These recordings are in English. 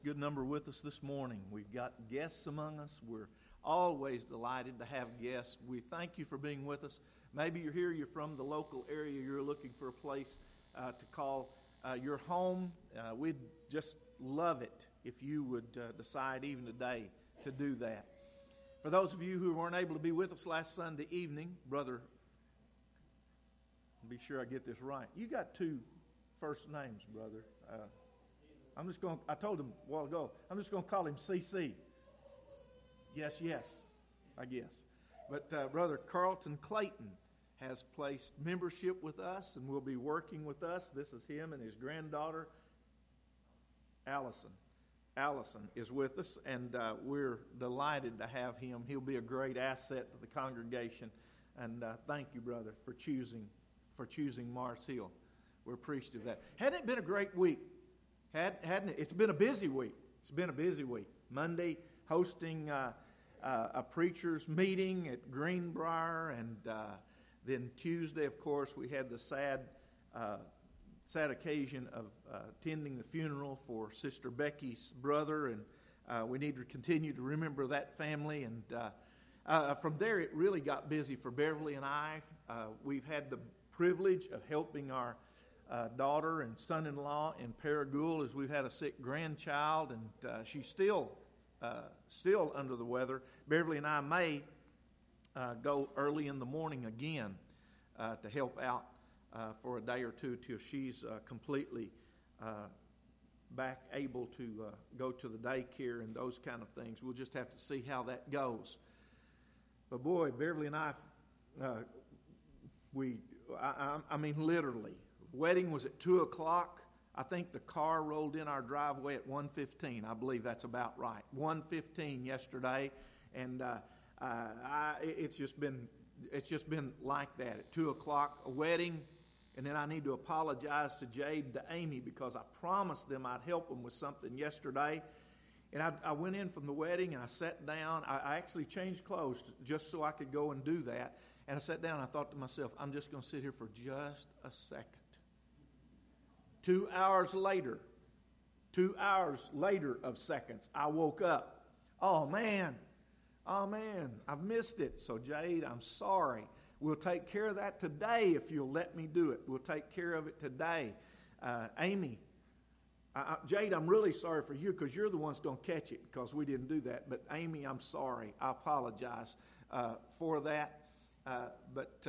Good number with us this morning. We've got guests among us. We're always delighted to have guests. We thank you for being with us. Maybe you're here, you're from the local area, you're looking for a place to call your home. We'd just love it if you would decide even today to do that. For those of you who weren't able to be with us last Sunday evening, Brother, be sure I get this right. You got two first names, brother. I told him a while ago, I'm just going to call him CC. Yes, I guess. But Brother Carlton Clayton has placed membership with us and will be working with us. This is him and his granddaughter, Allison. Allison is with us, and we're delighted to have him. He'll be a great asset to the congregation. And thank you, brother, for choosing Mars Hill. We're appreciative of that. Hadn't it been a great week? Hadn't it? It's been a busy week. Monday, hosting a preacher's meeting at Greenbrier, and then Tuesday, of course, we had the sad occasion of attending the funeral for Sister Becky's brother, and we need to continue to remember that family. And from there, it really got busy for Beverly and I. We've had the privilege of helping our daughter and son-in-law in Paragould as we've had a sick grandchild, and she's still under the weather. Beverly and I may go early in the morning again to help out for a day or two till she's completely back able to go to the daycare and those kind of things. We'll just have to see how that goes. But boy, Beverly and I mean literally, wedding was at 2 o'clock. I think the car rolled in our driveway at 1:15. I believe that's about right. 1:15 yesterday, and it's just been like that. At 2 o'clock, a wedding, and then I need to apologize to Jade and to Amy because I promised them I'd help them with something yesterday. And I went in from the wedding and I sat down. I actually changed clothes just so I could go and do that. And I sat down and I thought to myself, I'm just going to sit here for just a second. 2 hours later of seconds, I woke up. Oh man, I've missed it. So Jade, I'm sorry. We'll take care of that today if you'll let me do it. We'll take care of it today. Amy, Jade, I'm really sorry for you because you're the one's going to catch it because we didn't do that. But Amy, I'm sorry. I apologize for that. But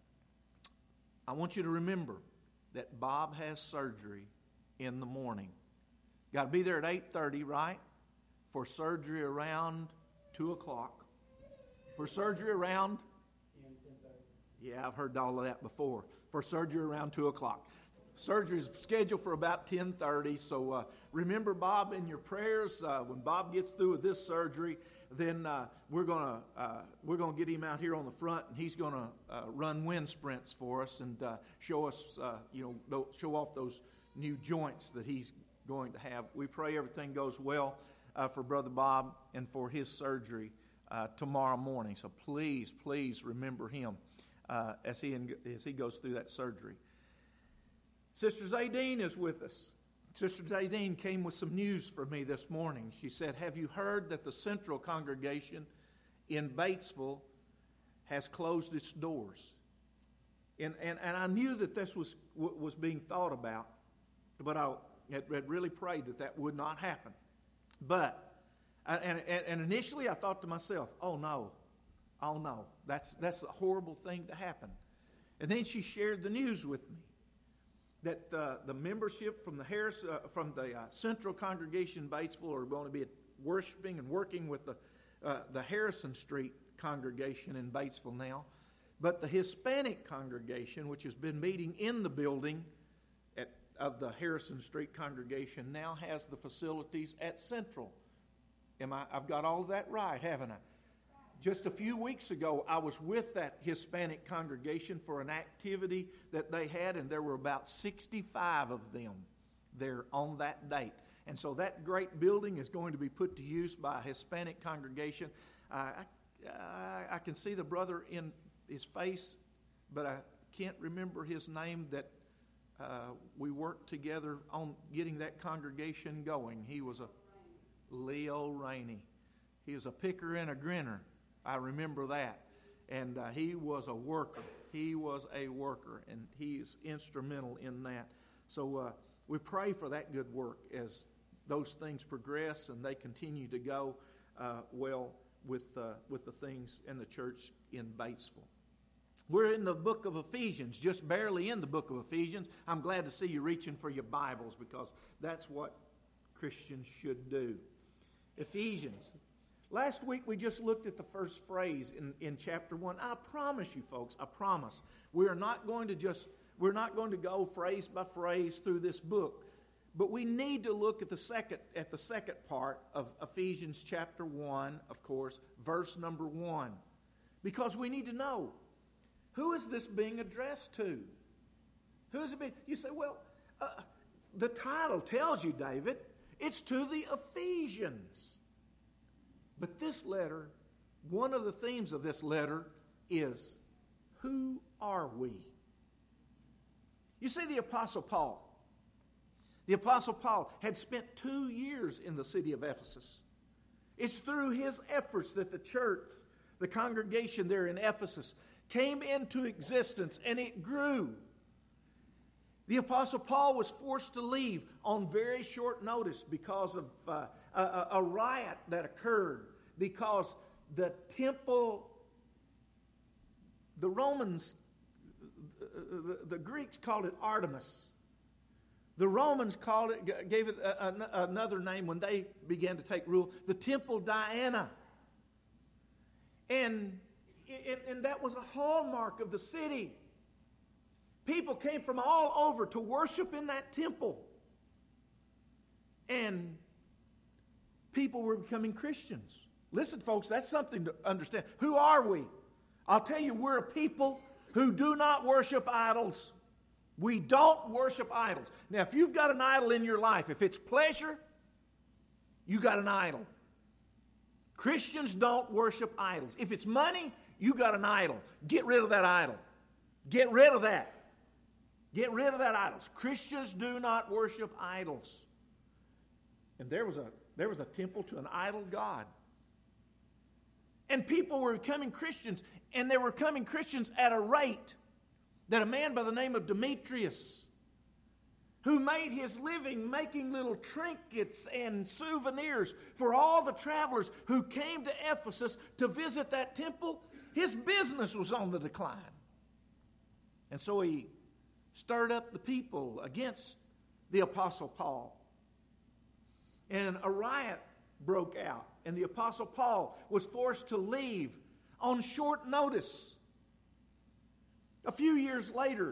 I want you to remember that Bob has surgery in the morning. Got to be there at 8:30, right? For surgery around 2 o'clock. For surgery around 10:30. Yeah, I've heard all of that before. For surgery around 2 o'clock. Surgery is scheduled for about 10:30. So remember Bob in your prayers. When Bob gets through with this surgery, then we're gonna get him out here on the front, and he's gonna run wind sprints for us and show us, show off those new joints that he's going to have. We pray everything goes well for Brother Bob and for his surgery tomorrow morning. So please remember him as he goes through that surgery. Sister Zadine is with us. Sister Zadine came with some news for me this morning. She said, have you heard that the Central congregation in Batesville has closed its doors? And I knew that this was being thought about, but I had really prayed that would not happen. But, and initially I thought to myself, oh no, that's a horrible thing to happen. And then she shared the news with me that the membership from the Central congregation in Batesville are going to be worshiping and working with the Harrison Street congregation in Batesville now. But the Hispanic congregation, which has been meeting in the building of the Harrison Street congregation, now has the facilities at Central. I've got all of that right, haven't I? Just a few weeks ago, I was with that Hispanic congregation for an activity that they had, and there were about 65 of them there on that date. And so that great building is going to be put to use by a Hispanic congregation. I can see the brother in his face, but I can't remember his name that we worked together on getting that congregation going. He was Leo Rainey. He was a picker and a grinner. I remember that. And he was a worker. He was a worker, and he is instrumental in that. So we pray for that good work as those things progress and they continue to go well with the things in the church in Batesville. We're in the book of Ephesians, just barely in the book of Ephesians. I'm glad to see you reaching for your Bibles because that's what Christians should do. Ephesians. Last week we just looked at the first phrase in chapter 1. I promise you folks, I promise, we're not going to go phrase by phrase through this book. But we need to look at the second part of Ephesians chapter 1, of course, verse number 1. Because we need to know, who is this being addressed to? Who is it being? You say, well, the title tells you, David, it's to the Ephesians. But this letter, one of the themes of this letter is, who are we? You see, the Apostle Paul had spent 2 years in the city of Ephesus. It's through his efforts that the church, the congregation there in Ephesus, came into existence and it grew. The Apostle Paul was forced to leave on very short notice because of a riot that occurred, because the temple, the Romans, the Greeks called it Artemis. The Romans gave it another name when they began to take rule, the Temple Diana. And that was a hallmark of the city. People came from all over to worship in that temple. And people were becoming Christians. Listen, folks, that's something to understand. Who are we? I'll tell you, we're a people who do not worship idols. We don't worship idols. Now, if you've got an idol in your life, if it's pleasure, you got an idol. Christians don't worship idols. If it's money, you got an idol. Get rid of that idol. Get rid of that. Get rid of that idols. Christians do not worship idols. And there was a temple to an idol god. And people were becoming Christians, and they were becoming Christians at a rate that a man by the name of Demetrius, who made his living making little trinkets and souvenirs for all the travelers who came to Ephesus to visit that temple, his business was on the decline. And so he stirred up the people against the Apostle Paul. And a riot broke out, and the Apostle Paul was forced to leave on short notice. A few years later,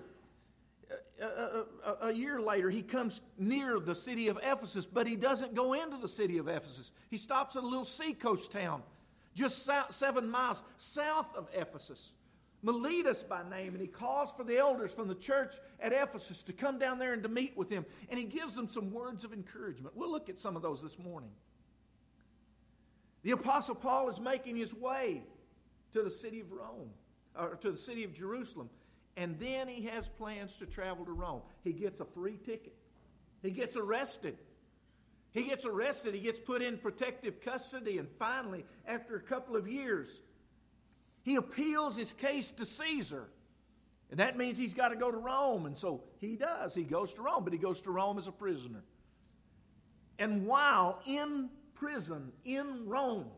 a year later, he comes near the city of Ephesus, but he doesn't go into the city of Ephesus. He stops at a little seacoast town just 7 miles south of Ephesus, Miletus by name, and he calls for the elders from the church at Ephesus to come down there and to meet with him, and he gives them some words of encouragement. We'll look at some of those this morning. The Apostle Paul is making his way to the city of Rome, or to the city of Jerusalem. And then he has plans to travel to Rome. He gets a free ticket. He gets arrested. He gets put in protective custody. And finally, after a couple of years, he appeals his case to Caesar. And that means he's got to go to Rome. And so he does. He goes to Rome, but he goes to Rome as a prisoner. And while in prison in Rome,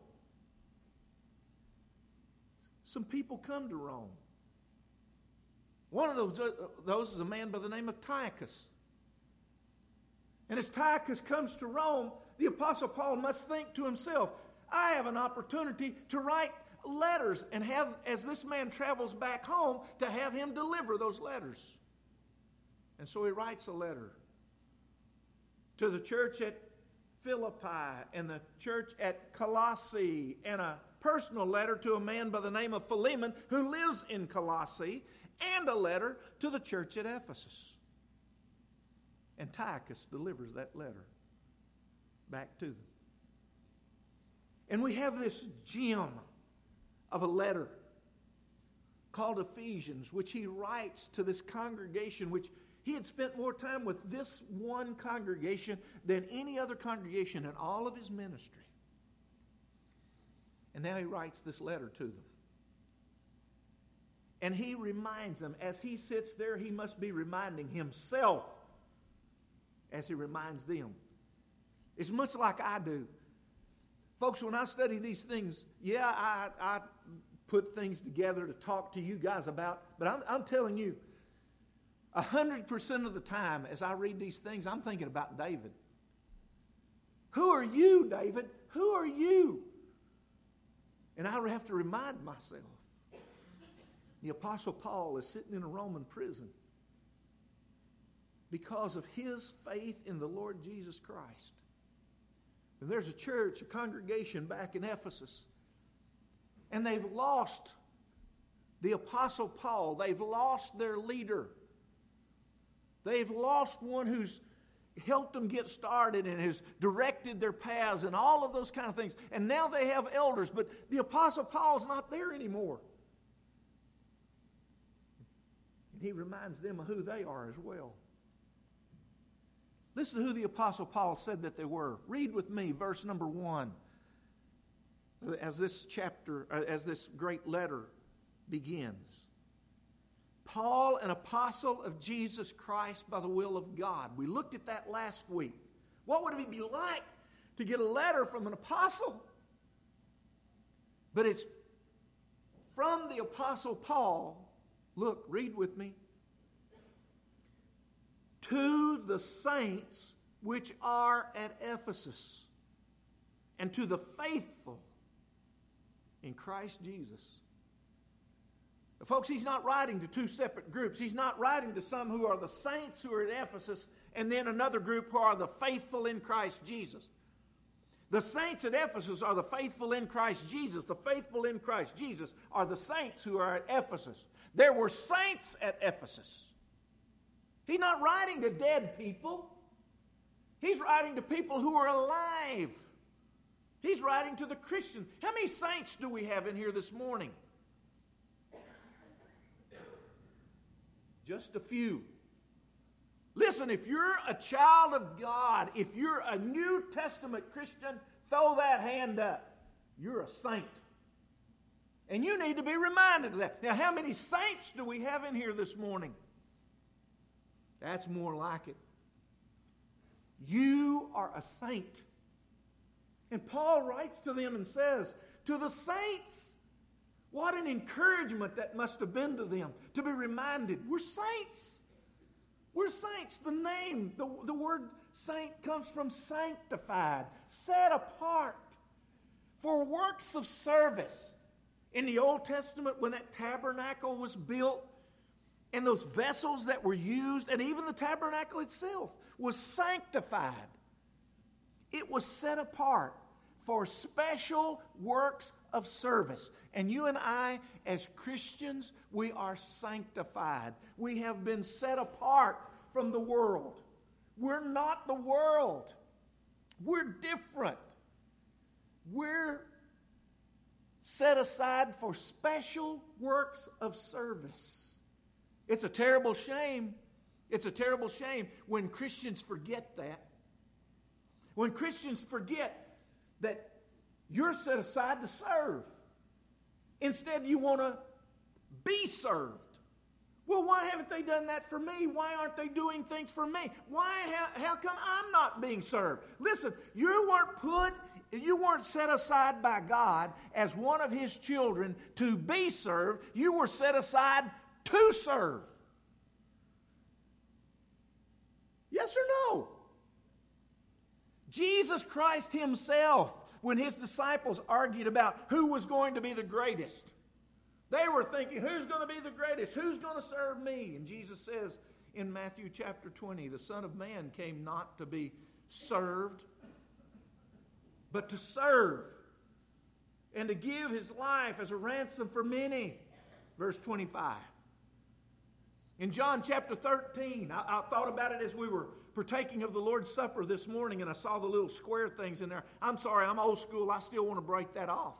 some people come to Rome. One of those is a man by the name of Tychus. And as Tychus comes to Rome, the Apostle Paul must think to himself, I have an opportunity to write letters and have, as this man travels back home, to have him deliver those letters. And so he writes a letter to the church at Philippi and the church at Colossae, and a personal letter to a man by the name of Philemon who lives in Colossae, and a letter to the church at Ephesus. And Tychus delivers that letter back to them. And we have this gem of a letter called Ephesians, which he writes to this congregation, which He had spent more time with this one congregation than any other congregation in all of his ministry. And now he writes this letter to them. And he reminds them, as he sits there, he must be reminding himself as he reminds them. It's much like I do. Folks, when I study these things, I put things together to talk to you guys about, but I'm telling you, 100% of the time as I read these things, I'm thinking about David. Who are you, David? Who are you? And I have to remind myself. The Apostle Paul is sitting in a Roman prison because of his faith in the Lord Jesus Christ. And there's a church, a congregation back in Ephesus, and they've lost the Apostle Paul. They've lost their leader. They've lost one who's helped them get started and has directed their paths and all of those kind of things. And now they have elders, but the Apostle Paul's not there anymore. And he reminds them of who they are as well. Listen to who the Apostle Paul said that they were. Read with me verse number 1 as this great letter begins. Paul, an apostle of Jesus Christ by the will of God. We looked at that last week. What would it be like to get a letter from an apostle? But it's from the Apostle Paul. Look, read with me. To the saints which are at Ephesus, and to the faithful in Christ Jesus. Folks, he's not writing to two separate groups. He's not writing to some who are the saints who are at Ephesus, and then another group who are the faithful in Christ Jesus. The saints at Ephesus are the faithful in Christ Jesus. The faithful in Christ Jesus are the saints who are at Ephesus. There were saints at Ephesus. He's not writing to dead people. He's writing to people who are alive. He's writing to the Christians. How many saints do we have in here this morning? Just a few. Listen, if you're a child of God, if you're a New Testament Christian, throw that hand up. You're a saint. And you need to be reminded of that. Now, how many saints do we have in here this morning? That's more like it. You are a saint. And Paul writes to them and says, to the saints, what an encouragement that must have been to them to be reminded, we're saints. We're saints. The name, the word saint comes from sanctified, set apart for works of service. In the Old Testament, when that tabernacle was built, and those vessels that were used, and even the tabernacle itself, was sanctified. It was set apart for special works of service. And you and I, as Christians, we are sanctified. We have been set apart from the world. We're not the world. We're different. We're set aside for special works of service. It's a terrible shame. It's a terrible shame when Christians forget that. When Christians forget that you're set aside to serve. Instead, you want to be served. Well, why haven't they done that for me? Why aren't they doing things for me? How come I'm not being served? Listen, you weren't set aside by God as one of His children to be served. You were set aside to serve. Yes or no? Jesus Christ Himself, when His disciples argued about who was going to be the greatest, they were thinking, who's going to be the greatest? Who's going to serve me? And Jesus says in Matthew chapter 20, the Son of Man came not to be served, but to serve and to give His life as a ransom for many. Verse 25. In John chapter 13, I thought about it as we were partaking of the Lord's Supper this morning, and I saw the little square things in there. I'm sorry, I'm old school. I still want to break that off.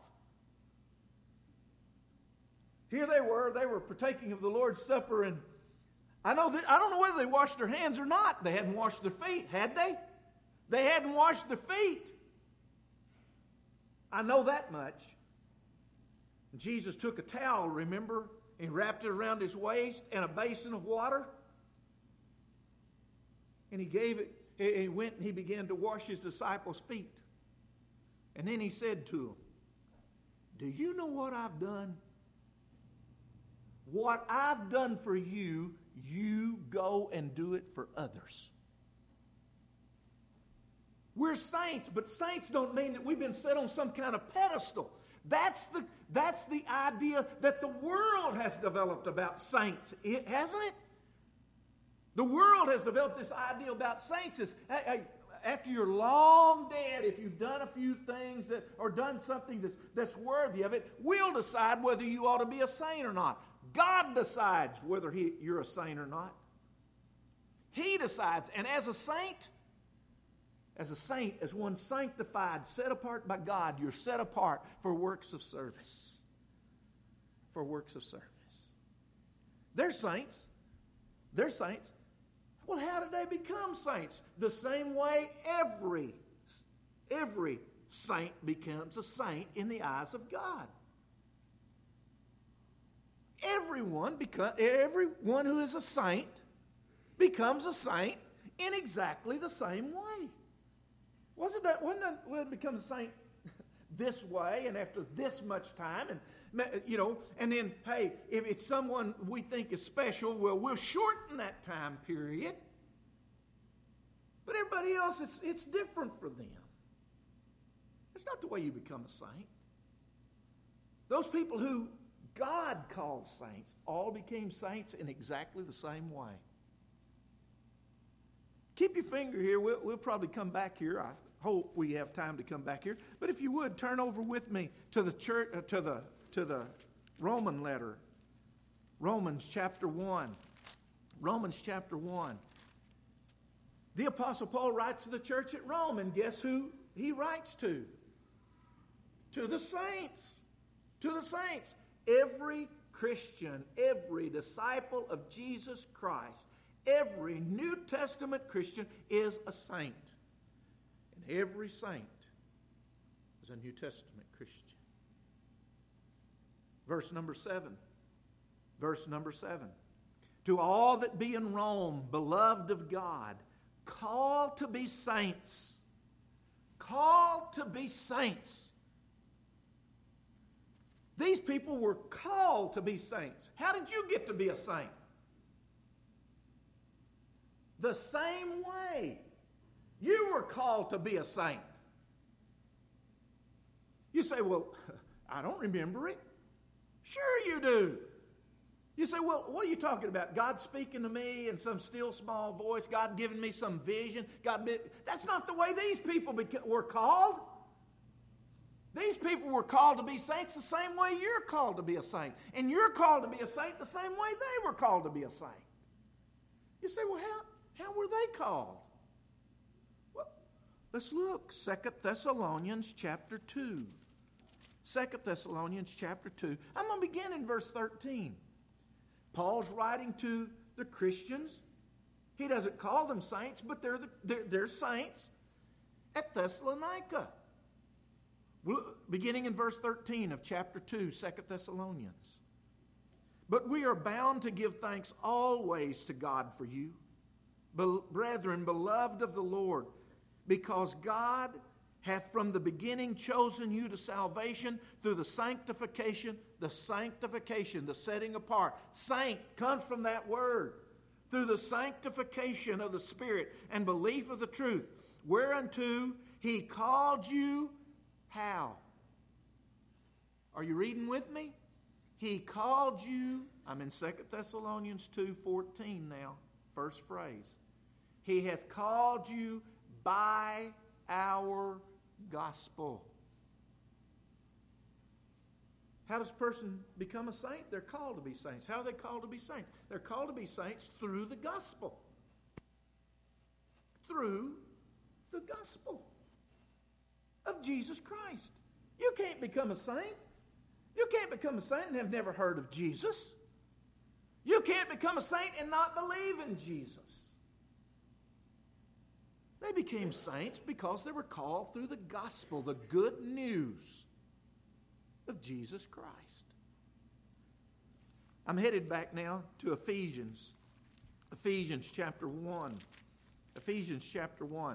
Here they were partaking of the Lord's Supper, and I don't know whether they washed their hands or not. They hadn't washed their feet, had they? They hadn't washed their feet. I know that much. Jesus took a towel, remember? He wrapped it around his waist and a basin of water. And he gave it, he went and he began to wash his disciples' feet. And then he said to them, do you know what I've done? What I've done for you, you go and do it for others. We're saints, but saints don't mean that we've been set on some kind of pedestal. That's the idea that the world has developed about saints, hasn't it? The world has developed this idea about saints as, hey, after you're long dead, if you've done a few things or done something that's worthy of it, we'll decide whether you ought to be a saint or not. God decides whether you're a saint or not. He decides. And as a saint, as one sanctified, set apart by God, you're set apart for works of service. For works of service. They're saints. They're saints. Well, how did they become saints? The same way every saint becomes a saint in the eyes of God. Everyone who is a saint becomes a saint in exactly the same way. Wasn't that when it becomes a saint this way and after this much time, and then, hey, if it's someone we think is special, well, we'll shorten that time period. But everybody else, it's different for them. It's not the way you become a saint. Those people who God called saints all became saints in exactly the same way. Keep your finger here. We'll probably come back here. I hope we have time to come back here. But if you would, turn over with me to the church, to the Roman letter. Romans chapter 1. Romans chapter 1. The Apostle Paul writes to the church at Rome, and guess who he writes to? To the saints. To the saints. Every Christian, every disciple of Jesus Christ, every New Testament Christian is a saint. And every saint is a New Testament Christian. Verse number 7. Verse number 7. To all that be in Rome, beloved of God, called to be saints. Called to be saints. These people were called to be saints. How did you get to be a saint? The same way. You were called to be a saint. You say, well, I don't remember it. Sure you do. You say, well, what are you talking about? God speaking to me in some still small voice, God giving me some vision. That's not the way these people were called. These people were called to be saints the same way you're called to be a saint. And you're called to be a saint the same way they were called to be a saint. You say, well, how were they called? Well, let's look. 2 Thessalonians chapter 2. 2 Thessalonians chapter 2. I'm going to begin in verse 13. Paul's writing to the Christians. He doesn't call them saints, but they're saints at Thessalonica. Beginning in verse 13 of chapter 2, 2 Thessalonians. But we are bound to give thanks always to God for you, brethren, beloved of the Lord, because God hath from the beginning chosen you to salvation through the sanctification, the setting apart. Saint comes from that word. Through the sanctification of the Spirit and belief of the truth, whereunto he called you. How? Are you reading with me? He called you, I'm in 2 Thessalonians 2:14 now, first phrase. He hath called you by our gospel. How does a person become a saint? They're called to be saints. How are they called to be saints? They're called to be saints through the gospel. Through the gospel of Jesus Christ. You can't become a saint. You can't become a saint and have never heard of Jesus. You can't become a saint and not believe in Jesus. They became saints because they were called through the gospel, the good news of Jesus Christ. I'm headed back now to Ephesians. Ephesians chapter 1. Ephesians chapter 1.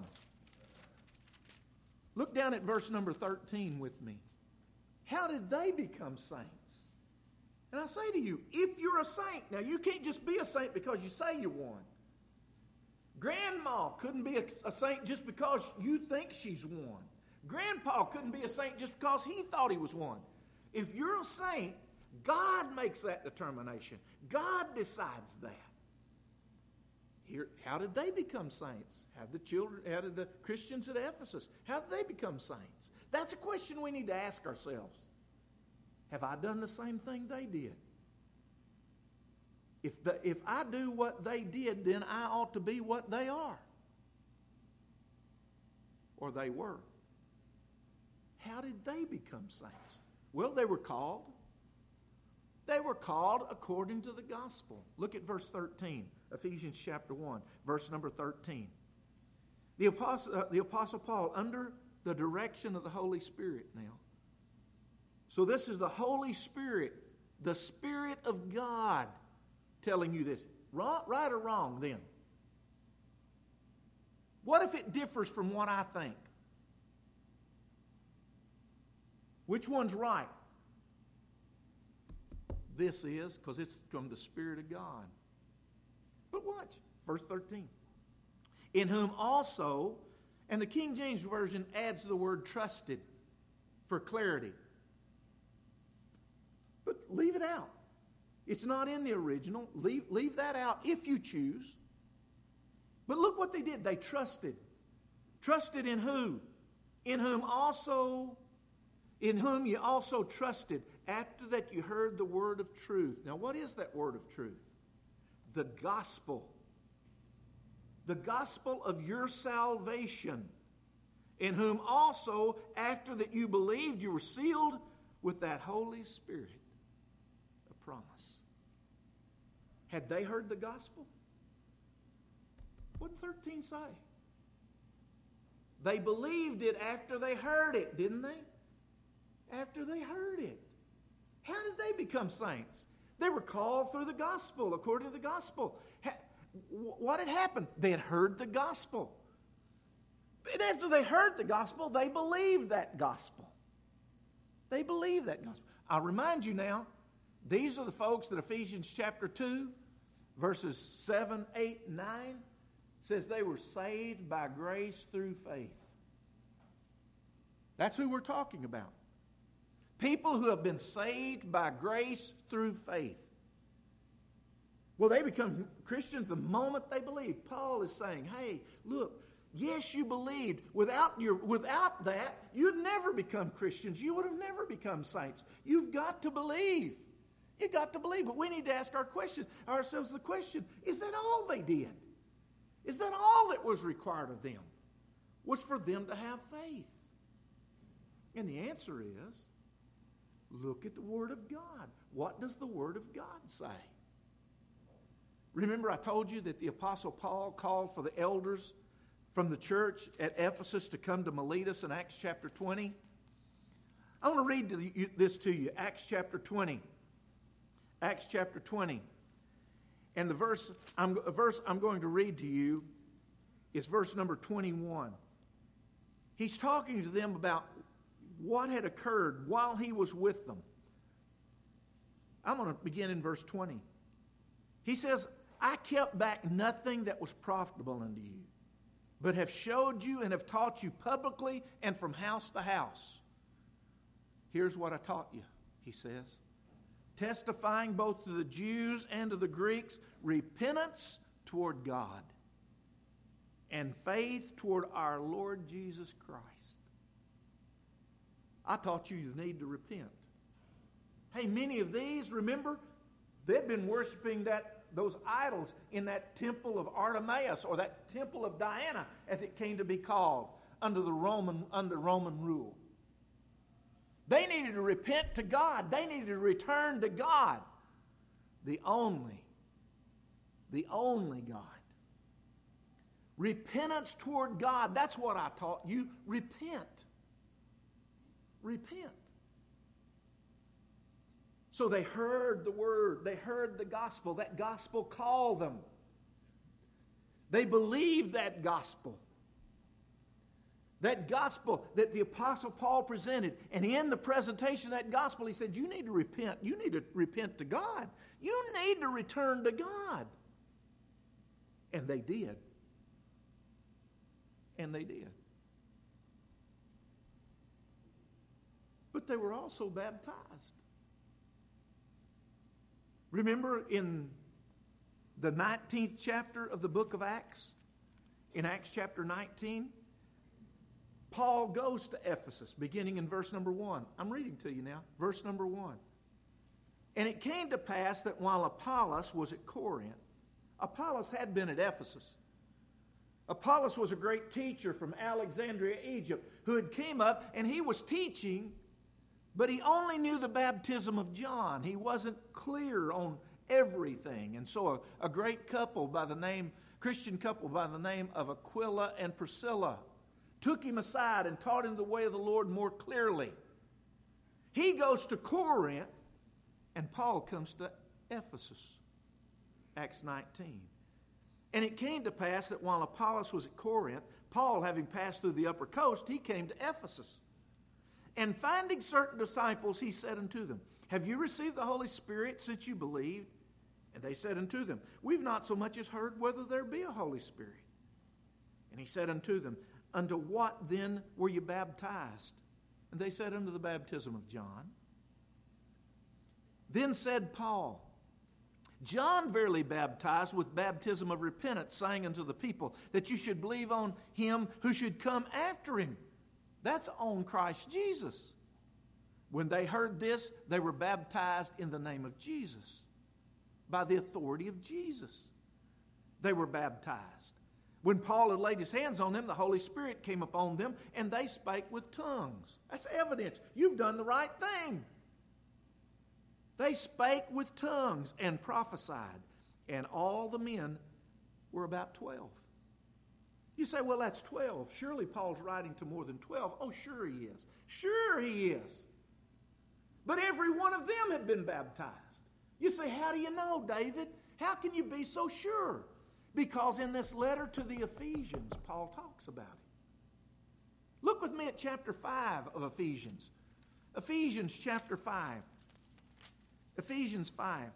Look down at verse number 13 with me. How did they become saints? And I say to you, if you're a saint, now you can't just be a saint because you say you're one. Grandma couldn't be a saint just because you think she's one. Grandpa couldn't be a saint just because he thought he was one. If you're a saint, God makes that determination. God decides that. Here, how did they become saints? How did the Christians at Ephesus, how did they become saints? That's a question we need to ask ourselves. Have I done the same thing they did? If I do what they did, then I ought to be what they are. Or they were. How did they become saints? Well, they were called. They were called according to the gospel. Look at verse 13, Ephesians chapter 1, verse number 13. The Apostle Paul, under the direction of the Holy Spirit now. So this is the Holy Spirit, the Spirit of God, telling you this. Right or wrong then? What if it differs from what I think? Which one's right? This is, because it's from the Spirit of God. But watch, verse 13. In whom also, and the King James Version adds the word trusted for clarity. But leave it out. It's not in the original. Leave that out if you choose. But look what they did. They trusted. Trusted in who? In whom you also trusted after that you heard the word of truth. Now, what is that word of truth? The gospel. The gospel of your salvation. In whom also, after that you believed, you were sealed with that Holy Spirit. A promise. Had they heard the gospel? What did 13 say? They believed it after they heard it, didn't they? After they heard it. How did they become saints? They were called through the gospel, according to the gospel. What had happened? They had heard the gospel. And after they heard the gospel, they believed that gospel. They believed that gospel. I'll remind you now, these are the folks that Ephesians chapter 2, verses 7, 8, 9, says they were saved by grace through faith. That's who we're talking about. People who have been saved by grace through faith. Well, they become Christians the moment they believe. Paul is saying, hey, look, yes, you believed. Without that, you'd never become Christians. You would have never become saints. You've got to believe. You've got to believe. But we need to ask ourselves the question, is that all they did? Is that all that was required of them? Was for them to have faith? And the answer is, look at the Word of God. What does the Word of God say? Remember I told you that the Apostle Paul called for the elders from the church at Ephesus to come to Miletus in Acts chapter 20? I want to read this to you, Acts chapter 20. Acts chapter 20. And the verse I'm going to read to you is verse number 21. He's talking to them about what had occurred while he was with them. I'm going to begin in verse 20. He says, I kept back nothing that was profitable unto you, but have showed you and have taught you publicly and from house to house. Here's what I taught you, he says. Testifying both to the Jews and to the Greeks, repentance toward God and faith toward our Lord Jesus Christ. I taught you need to repent. Hey, many of these, remember, they'd been worshiping those idols in that temple of Artemis or that temple of Diana, as it came to be called, under Roman rule. They needed to repent to God. They needed to return to God, the only the only God. Repentance toward God, that's what I taught you. Repent. Repent. So they heard the word, they heard the gospel. That gospel called them. They believed that gospel. That gospel that the Apostle Paul presented. And in the presentation of that gospel, he said, you need to repent. You need to repent to God. You need to return to God. And they did. And they did. But they were also baptized. Remember in the 19th chapter of the book of Acts, in Acts chapter 19, Paul goes to Ephesus, beginning in verse number 1. I'm reading to you now, verse number 1. And it came to pass that while Apollos was at Corinth, Apollos had been at Ephesus. Apollos was a great teacher from Alexandria, Egypt, who had came up and he was teaching, but he only knew the baptism of John. He wasn't clear on everything. And so a great couple by the name, Christian couple by the name of Aquila and Priscilla, took him aside and taught him the way of the Lord more clearly. He goes to Corinth, and Paul comes to Ephesus. Acts 19. And it came to pass that while Apollos was at Corinth, Paul, having passed through the upper coast, he came to Ephesus. And finding certain disciples, he said unto them, have you received the Holy Spirit since you believed? And they said unto them, we've not so much as heard whether there be a Holy Spirit. And he said unto them, unto what then were you baptized? And they said, unto the baptism of John. Then said Paul, John verily baptized with baptism of repentance, saying unto the people that you should believe on him who should come after him. That's on Christ Jesus. When they heard this, they were baptized in the name of Jesus, by the authority of Jesus. They were baptized. When Paul had laid his hands on them, the Holy Spirit came upon them, and they spake with tongues. That's evidence. You've done the right thing. They spake with tongues and prophesied, and all the men were about 12. You say, well, that's 12. Surely Paul's writing to more than 12. Oh, sure he is. Sure he is. But every one of them had been baptized. You say, how do you know, David? How can you be so sure? Because in this letter to the Ephesians, Paul talks about it. Look with me at chapter 5 of Ephesians. Ephesians chapter 5. Ephesians 5.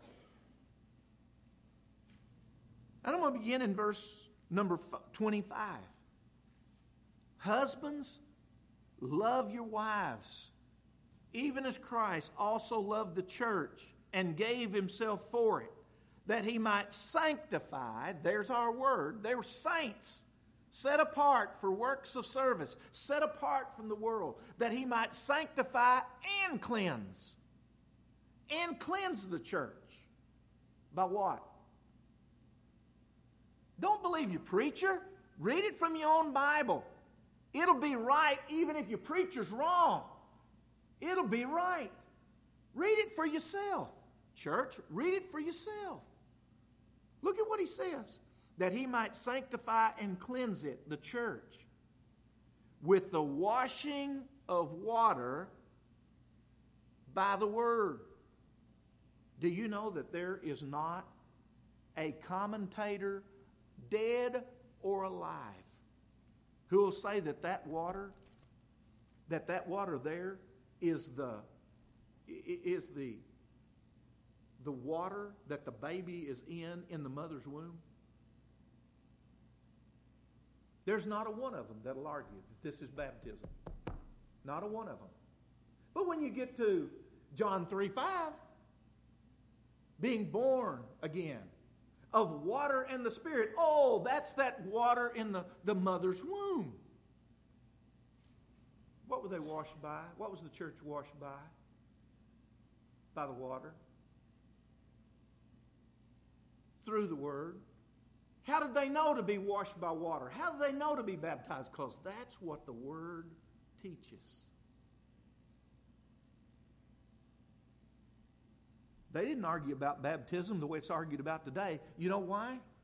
And I'm going to begin in verse number 25. Husbands, love your wives, even as Christ also loved the church and gave himself for it, that he might sanctify, there's our word, they were saints, set apart for works of service, set apart from the world, that he might sanctify and cleanse. And cleanse the church. By what? Don't believe your preacher. Read it from your own Bible. It'll be right even if your preacher's wrong. It'll be right. Read it for yourself. Church, read it for yourself. Look at what he says. That he might sanctify and cleanse it, the church, with the washing of water by the word. Do you know that there is not a commentator, dead or alive, who will say that that water there is the water that the baby is in the mother's womb? There's not a one of them that'll argue that this is baptism. Not a one of them. But when you get to John 3:5, being born again of water and the Spirit. Oh, that's that water in the mother's womb. What were they washed by? What was the church washed by? By the water. Through the Word. How did they know to be washed by water? How did they know to be baptized? Because that's what the Word teaches. They didn't argue about baptism the way it's argued about today. You know why?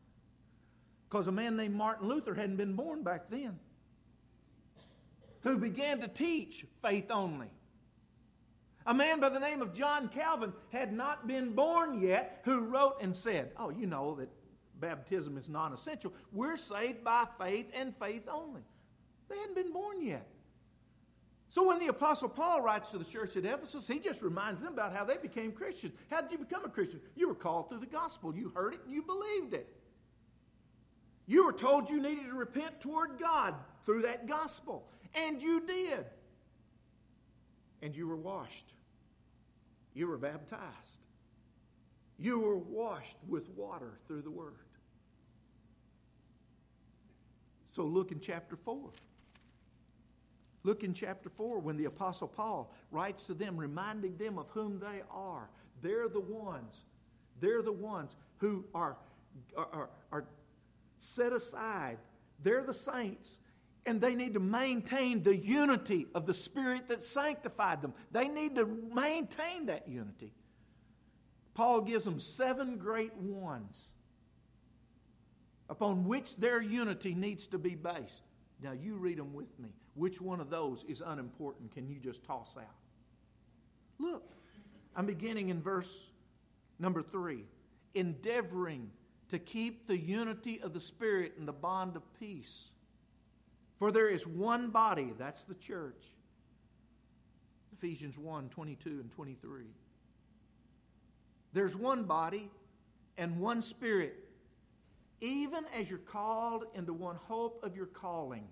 because a man named Martin Luther hadn't been born back then, who began to teach faith only. A man by the name of John Calvin had not been born yet, who wrote and said, oh, you know that baptism is non-essential. We're saved by faith and faith only. They hadn't been born yet. So when the Apostle Paul writes to the church at Ephesus, he just reminds them about how they became Christians. How did you become a Christian? You were called through the gospel. You heard it and you believed it. You were told you needed to repent toward God through that gospel. And you did. And you were washed. You were baptized. You were washed with water through the Word. So look in chapter 4. Look in chapter 4 when the Apostle Paul writes to them, reminding them of whom they are. They're the ones who are set aside. They're the saints. And they need to maintain the unity of the Spirit that sanctified them. They need to maintain that unity. Paul gives them 7 great ones upon which their unity needs to be based. Now you read them with me. Which one of those is unimportant? Can you just toss out? Look, I'm beginning in verse number 3. Endeavoring to keep the unity of the Spirit in the bond of peace. For there is one body, that's the church. Ephesians 1, 22 and 23. There's one body and one Spirit, even as you're called into one hope of your calling.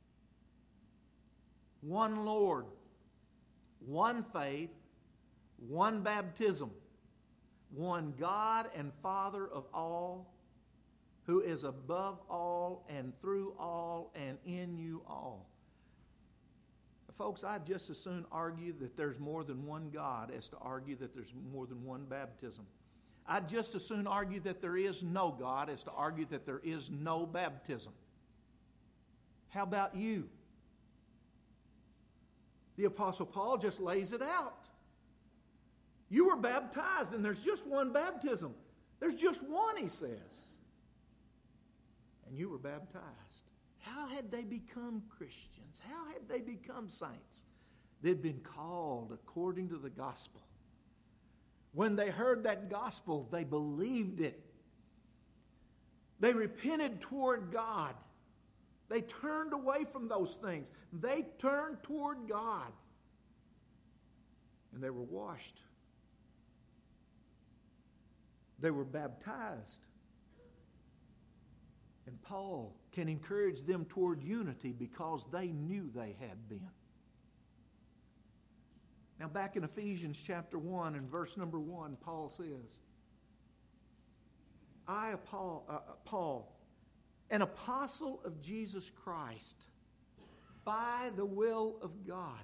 One Lord, one faith, one baptism, one God and Father of all, who is above all and through all and in you all. Folks, I'd just as soon argue that there's more than one God as to argue that there's more than one baptism. I'd just as soon argue that there is no God as to argue that there is no baptism. How about you? The Apostle Paul just lays it out. You were baptized and there's just one baptism. There's just one, he says. And you were baptized. How had they become Christians? How had they become saints? They'd been called according to the gospel. When they heard that gospel, they believed it. They repented toward God. They turned away from those things. They turned toward God. And they were washed. They were baptized. And Paul can encourage them toward unity because they knew they had been. Now back in Ephesians chapter 1 and verse number 1, Paul says, I, Paul, an apostle of Jesus Christ, by the will of God,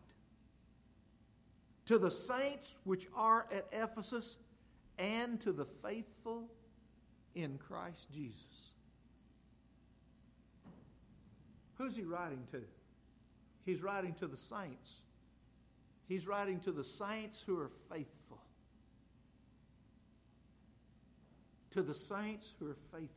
to the saints which are at Ephesus, and to the faithful in Christ Jesus. Who's he writing to? He's writing to the saints. He's writing to the saints who are faithful. To the saints who are faithful.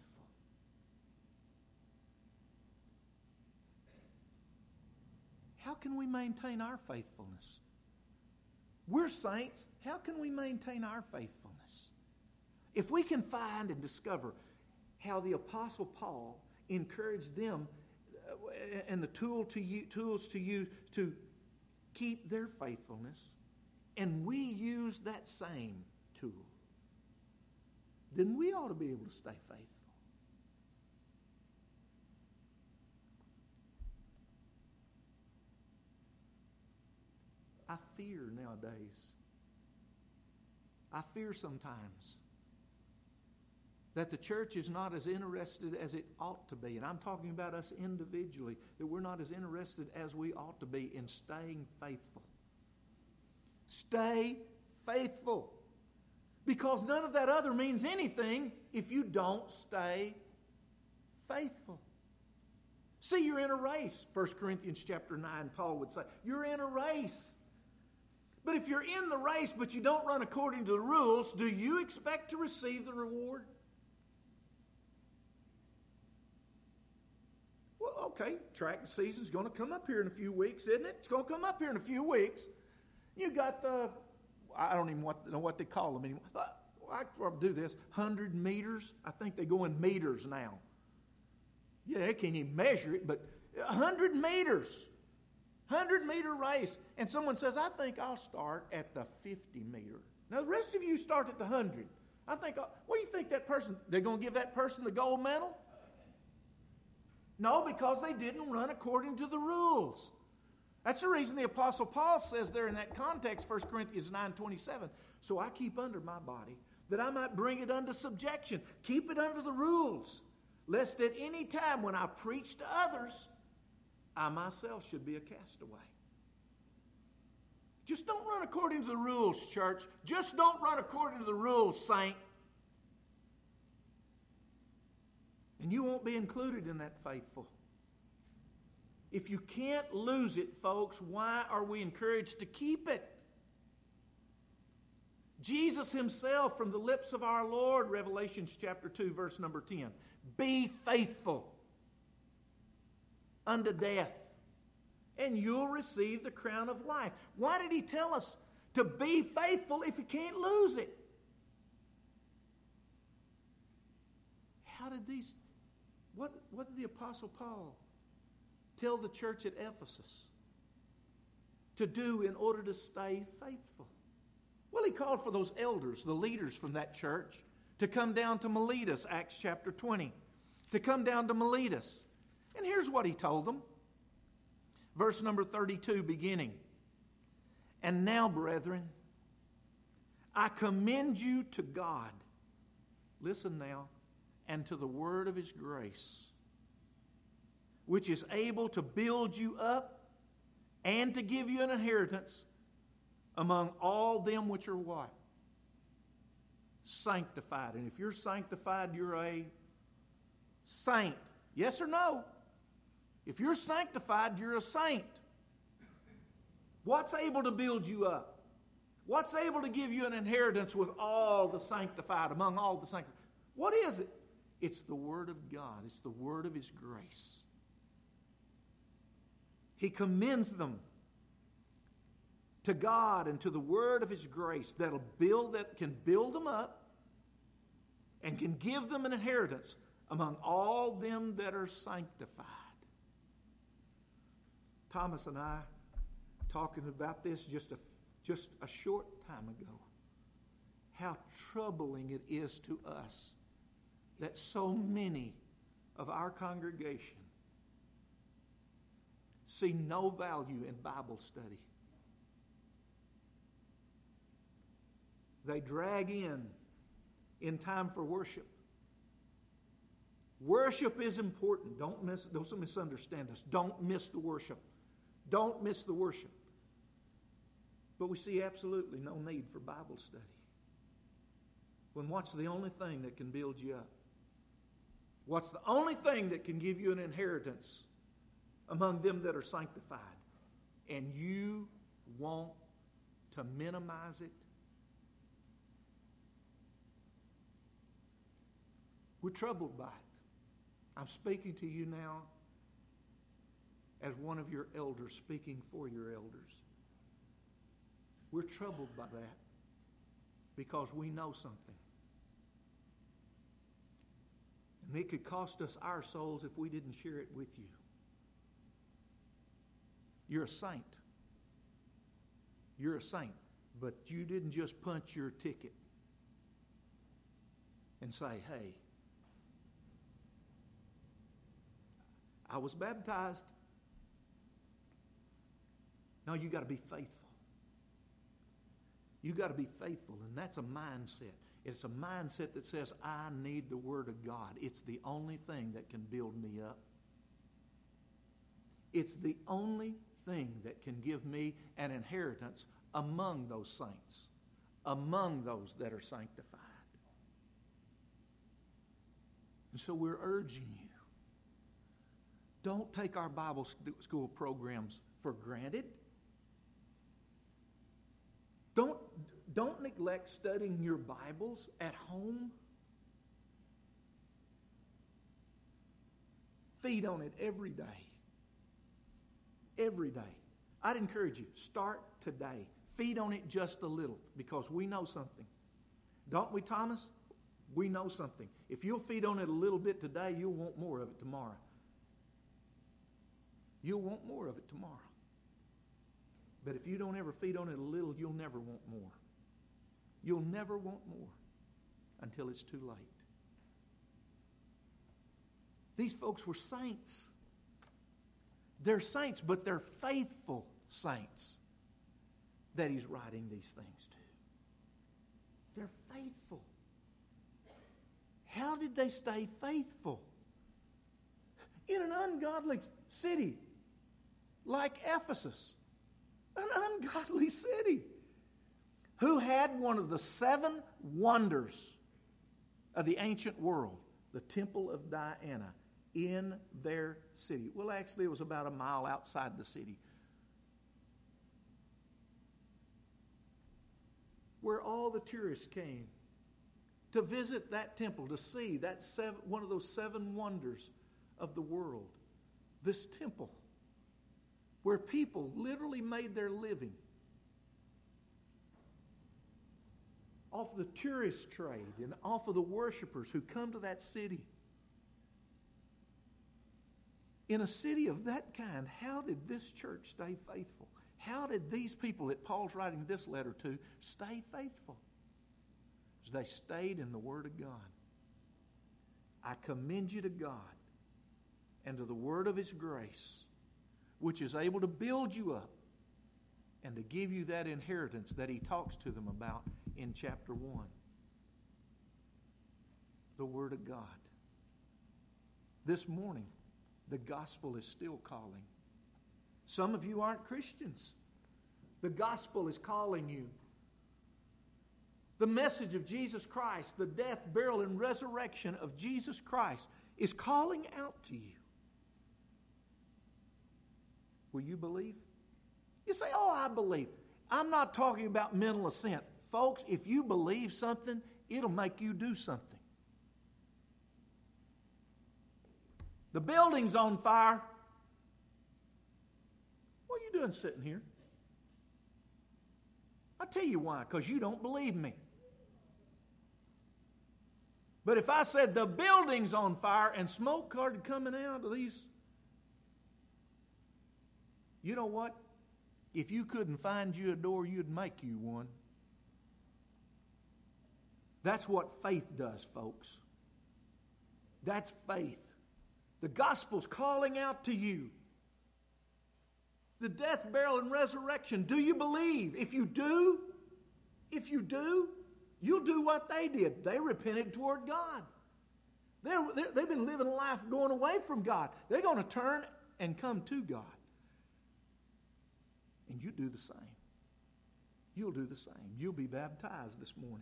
How can we maintain our faithfulness? We're saints. How can we maintain our faithfulness? If we can find and discover how the Apostle Paul encouraged them and the tools to use to keep their faithfulness, and we use that same tool, then we ought to be able to stay faithful. I fear nowadays. I fear sometimes that the church is not as interested as it ought to be. And I'm talking about us individually, that we're not as interested as we ought to be in staying faithful. Stay faithful. Because none of that other means anything if you don't stay faithful. See, you're in a race. 1 Corinthians chapter 9, Paul would say, you're in a race. But if you're in the race but you don't run according to the rules, do you expect to receive the reward? Okay, track season's going to come up here in a few weeks, isn't it? It's going to come up here in a few weeks. You got I don't even know what they call them anymore. I do this, 100 meters. I think they go in meters now. Yeah, they can't even measure it, but 100 meters. 100-meter race. And someone says, I think I'll start at the 50-meter. Now, the rest of you start at the 100. I think, what do you think that person, they're going to give that person the gold medal? No, because they didn't run according to the rules. That's the reason the Apostle Paul says there in that context, 1 Corinthians 9:27, so I keep under my body, that I might bring it unto subjection. Keep it under the rules, lest at any time when I preach to others, I myself should be a castaway. Just don't run according to the rules, church. Just don't run according to the rules, saint. And you won't be included in that faithful. If you can't lose it, folks, why are we encouraged to keep it? Jesus himself, from the lips of our Lord, Revelation chapter 2, verse number 10, be faithful unto death, and you'll receive the crown of life. Why did he tell us to be faithful if you can't lose it? How did what did the Apostle Paul tell the church at Ephesus to do in order to stay faithful? Well, he called for those elders, the leaders from that church, to come down to Miletus, Acts chapter 20, to come down to Miletus. And here's what he told them. Verse number 32 beginning. And now, brethren, I commend you to God. Listen now. And to the word of his grace, which is able to build you up and to give you an inheritance among all them which are what? Sanctified. And if you're sanctified, you're a saint. Yes or no? If you're sanctified, you're a saint. What's able to build you up? What's able to give you an inheritance with all the sanctified, among all the sanctified? What is it? It's the Word of God. It's the Word of his grace. He commends them to God and to the Word of his grace that can build them up and can give them an inheritance among all them that are sanctified. Thomas and I talking about this just a short time ago. How troubling it is to us that so many of our congregation see no value in Bible study. They drag in time for worship. Worship is important. Don't misunderstand us. Don't miss the worship. Don't miss the worship. But we see absolutely no need for Bible study. When what's the only thing that can build you up? What's the only thing that can give you an inheritance among them that are sanctified? And you want to minimize it? We're troubled by it. I'm speaking to you now as one of your elders, speaking for your elders. We're troubled by that because we know something. And it could cost us our souls if we didn't share it with you. You're a saint. You're a saint. But you didn't just punch your ticket and say, hey, I was baptized. No, you got to be faithful. You got to be faithful, and that's a mindset. It's a mindset that says, I need the Word of God. It's the only thing that can build me up. It's the only thing that can give me an inheritance among those saints, among those that are sanctified. And so we're urging you, don't take our Bible school programs for granted. Don't neglect studying your Bibles at home. feed on it every day. Every day. I'd encourage you, start today. Feed on it just a little, because we know something. Don't we, Thomas? We know something. If you'll feed on it a little bit today, you'll want more of it tomorrow. You'll want more of it tomorrow. But if you don't ever feed on it a little, you'll never want more. You'll never want more until it's too late. These folks were saints. They're saints, but they're faithful saints that he's writing these things to. They're faithful. How did they stay faithful? In an ungodly city like Ephesus, an ungodly city, who had one of the 7 wonders of the ancient world, the Temple of Diana, in their city. Well, actually, it was about a mile outside the city, where all the tourists came to visit that temple, to see that one of those 7 wonders of the world. This temple, where people literally made their living off of the tourist trade and off of the worshipers who come to that city. In a city of that kind, how did this church stay faithful? How did these people that Paul's writing this letter to stay faithful? They stayed in the Word of God. I commend you to God and to the word of His grace, which is able to build you up and to give you that inheritance that He talks to them about in chapter 1. The Word of God. This morning, the gospel is still calling. Some of you aren't Christians. The gospel is calling you. The message of Jesus Christ, the death, burial, and resurrection of Jesus Christ is calling out to you. Will you believe? You say, oh, I believe. I'm not talking about mental assent. Folks, if you believe something, it'll make you do something. The building's on fire. What are you doing sitting here? I'll tell you why, because you don't believe me. But if I said the building's on fire and smoke started coming out of these, you know what? If you couldn't find you a door, you'd make you one. That's what faith does, folks. That's faith. The gospel's calling out to you. The death, burial, and resurrection. Do you believe? If you do, you'll do what they did. They repented toward God. They've been living a life going away from God. They're going to turn and come to God. And you do the same. You'll do the same. You'll be baptized this morning.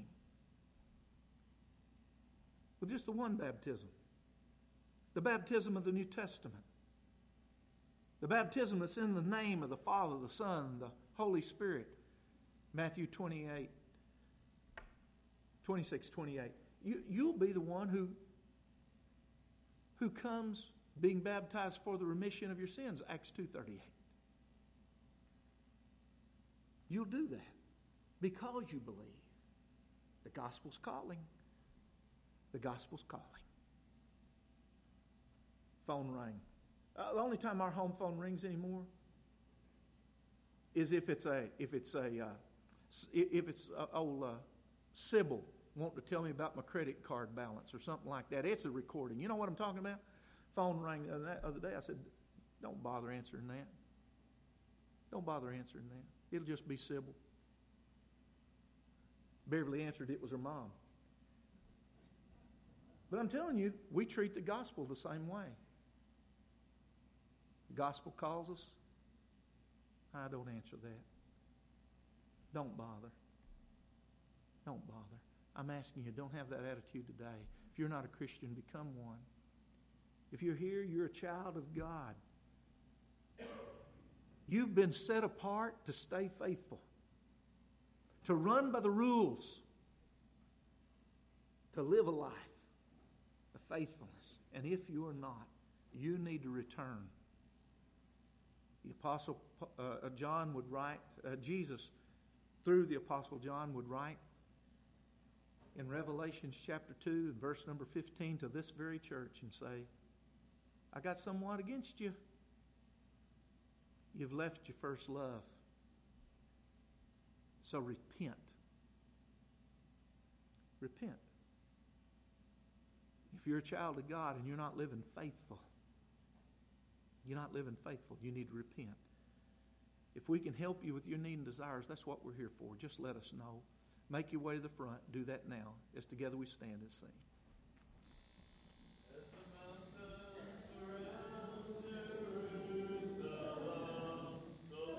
With just the one baptism. The baptism of the New Testament. The baptism that's in the name of the Father, the Son, and the Holy Spirit. Matthew 26, 28. You'll be the one who comes being baptized for the remission of your sins. Acts 2:38. You'll do that because you believe. The gospel's calling. The gospel's calling. Phone rang. The only time our home phone rings anymore is if it's old Sybil wanting to tell me about my credit card balance or something like that. It's a recording. You know what I'm talking about? Phone rang the other day. I said, don't bother answering that. Don't bother answering that. It'll just be Sybil. Beverly answered it was her mom. But I'm telling you, we treat the gospel the same way. The gospel calls us. I don't answer that. Don't bother. Don't bother. I'm asking you, don't have that attitude today. If you're not a Christian, become one. If you're here, you're a child of God. You've been set apart to stay faithful, to run by the rules, to live a life of faithfulness. And if you're not, You need to return. The Apostle John would write, Jesus, through the Apostle John, would write in Revelation chapter 2 and verse number 15 to this very church and say, I got somewhat against you. You've left your first love. So repent. Repent. If you're a child of God and you're not living faithful, you need to repent. If we can help you with your need and desires, that's what we're here for. Just let us know. Make your way to the front. Do that now as together we stand and sing.